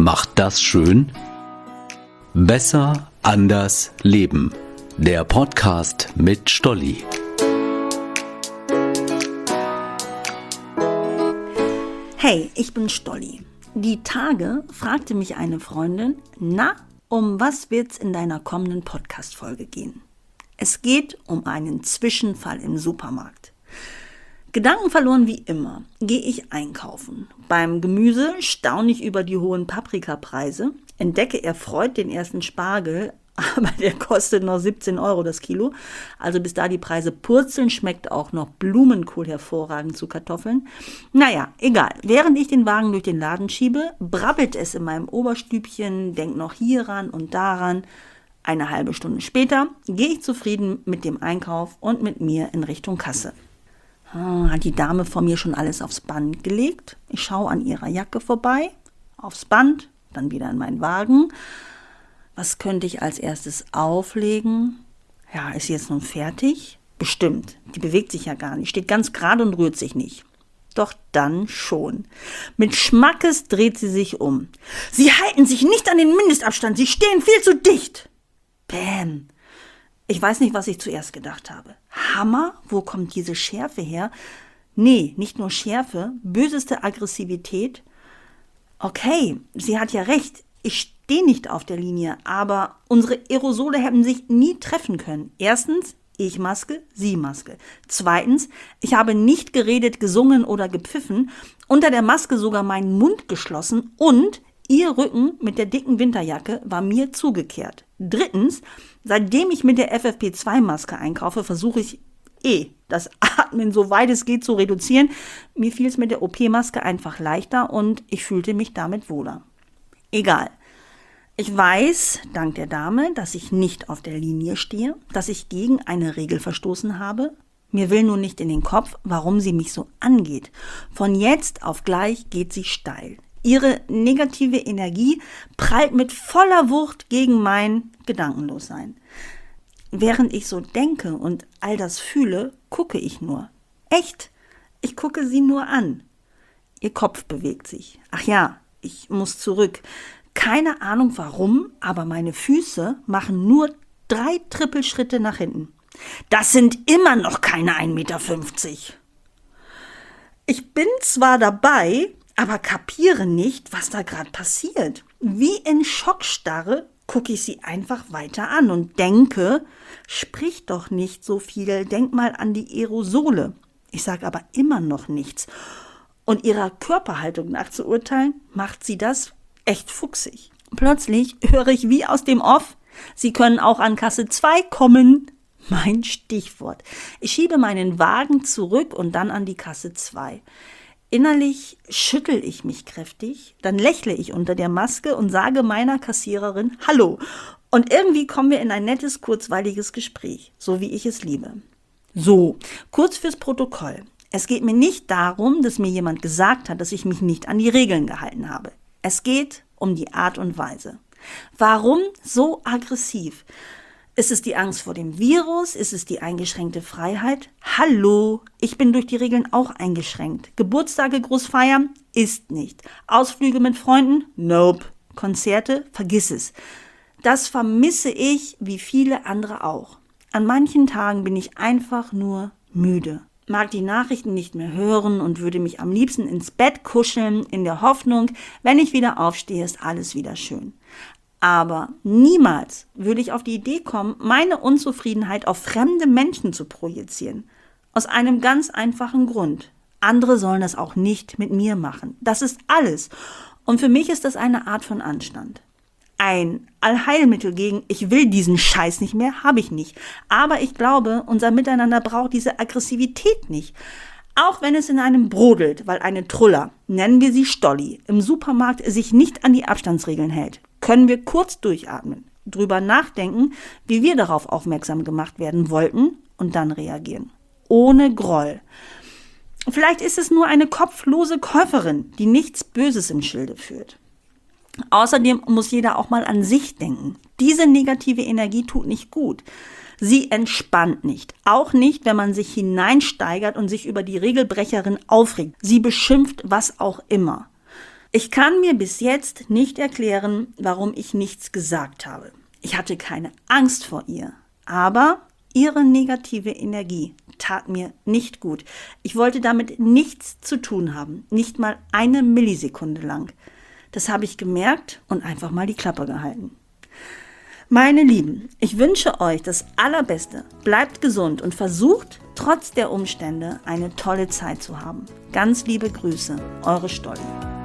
macht das schön? Besser, anders, leben. Der Podcast mit Stolli. Hey, ich bin Stolli. Die Tage fragte mich eine Freundin, um was wird's in deiner kommenden Podcast-Folge gehen? Es geht um einen Zwischenfall im Supermarkt. Gedanken verloren wie immer, gehe ich einkaufen. Beim Gemüse staune ich über die hohen Paprikapreise, entdecke erfreut den ersten Spargel, aber der kostet noch 17 € das Kilo. Also bis da die Preise purzeln, schmeckt auch noch Blumenkohl hervorragend zu Kartoffeln. Naja, egal. Während ich den Wagen durch den Laden schiebe, brabbelt es in meinem Oberstübchen, denk noch hieran und daran. Eine halbe Stunde später gehe ich zufrieden mit dem Einkauf und mit mir in Richtung Kasse. Hat die Dame vor mir schon alles aufs Band gelegt? Ich schaue an ihrer Jacke vorbei, aufs Band, dann wieder in meinen Wagen. Was könnte ich als erstes auflegen? Ja, ist sie jetzt nun fertig? Bestimmt, die bewegt sich ja gar nicht, steht ganz gerade und rührt sich nicht. Doch dann schon. Mit Schmackes dreht sie sich um. Sie halten sich nicht an den Mindestabstand, sie stehen viel zu dicht. Bäm. Ich weiß nicht, was ich zuerst gedacht habe. Hammer? Wo kommt diese Schärfe her? Nee, nicht nur Schärfe, böseste Aggressivität. Okay, sie hat ja recht. Ich stehe nicht auf der Linie, aber unsere Aerosole hätten sich nie treffen können. Erstens, ich Maske, sie Maske. Zweitens, ich habe nicht geredet, gesungen oder gepfiffen, unter der Maske sogar meinen Mund geschlossen und ihr Rücken mit der dicken Winterjacke war mir zugekehrt. Drittens, seitdem ich mit der FFP2-Maske einkaufe, versuche ich das Atmen so weit es geht zu reduzieren. Mir fiel es mit der OP-Maske einfach leichter und ich fühlte mich damit wohler. Egal. Ich weiß, dank der Dame, dass ich nicht auf der Linie stehe, dass ich gegen eine Regel verstoßen habe. Mir will nur nicht in den Kopf, warum sie mich so angeht. Von jetzt auf gleich geht sie steil. Ihre negative Energie prallt mit voller Wucht gegen mein Gedankenlossein. Während ich so denke und all das fühle, gucke ich nur. Echt, ich gucke sie nur an. Ihr Kopf bewegt sich. Ach ja, ich muss zurück. Keine Ahnung warum, aber meine Füße machen nur 3 Trippelschritte nach hinten. Das sind immer noch keine 1,50 Meter. Ich bin zwar dabei, aber kapiere nicht, was da gerade passiert. Wie in Schockstarre gucke ich sie einfach weiter an und denke, sprich doch nicht so viel, denk mal an die Aerosole. Ich sage aber immer noch nichts. Und ihrer Körperhaltung nach zu urteilen, macht sie das echt fuchsig. Plötzlich höre ich wie aus dem Off, Sie können auch an Kasse 2 kommen. Mein Stichwort. Ich schiebe meinen Wagen zurück und dann an die Kasse 2. Innerlich schüttel ich mich kräftig, dann lächle ich unter der Maske und sage meiner Kassiererin Hallo. Und irgendwie kommen wir in ein nettes, kurzweiliges Gespräch, so wie ich es liebe. So, kurz fürs Protokoll. Es geht mir nicht darum, dass mir jemand gesagt hat, dass ich mich nicht an die Regeln gehalten habe. Es geht um die Art und Weise. Warum so aggressiv? Ist es die Angst vor dem Virus? Ist es die eingeschränkte Freiheit? Hallo, ich bin durch die Regeln auch eingeschränkt. Geburtstage groß feiern? Ist nicht. Ausflüge mit Freunden? Nope. Konzerte? Vergiss es. Das vermisse ich, wie viele andere auch. An manchen Tagen bin ich einfach nur müde. Mag die Nachrichten nicht mehr hören und würde mich am liebsten ins Bett kuscheln, in der Hoffnung, wenn ich wieder aufstehe, ist alles wieder schön. Aber niemals würde ich auf die Idee kommen, meine Unzufriedenheit auf fremde Menschen zu projizieren. Aus einem ganz einfachen Grund. Andere sollen das auch nicht mit mir machen. Das ist alles. Und für mich ist das eine Art von Anstand. Ein Allheilmittel gegen ich will diesen Scheiß nicht mehr, habe ich nicht. Aber ich glaube, unser Miteinander braucht diese Aggressivität nicht. Auch wenn es in einem brodelt, weil eine Truller, nennen wir sie Stolli, im Supermarkt sich nicht an die Abstandsregeln hält, können wir kurz durchatmen, drüber nachdenken, wie wir darauf aufmerksam gemacht werden wollten und dann reagieren. Ohne Groll. Vielleicht ist es nur eine kopflose Käuferin, die nichts Böses im Schilde führt. Außerdem muss jeder auch mal an sich denken. Diese negative Energie tut nicht gut. Sie entspannt nicht. Auch nicht, wenn man sich hineinsteigert und sich über die Regelbrecherin aufregt. Sie beschimpft was auch immer. Ich kann mir bis jetzt nicht erklären, warum ich nichts gesagt habe. Ich hatte keine Angst vor ihr, aber ihre negative Energie tat mir nicht gut. Ich wollte damit nichts zu tun haben, nicht mal eine Millisekunde lang. Das habe ich gemerkt und einfach mal die Klappe gehalten. Meine Lieben, ich wünsche euch das Allerbeste. Bleibt gesund und versucht, trotz der Umstände eine tolle Zeit zu haben. Ganz liebe Grüße, eure Stolli.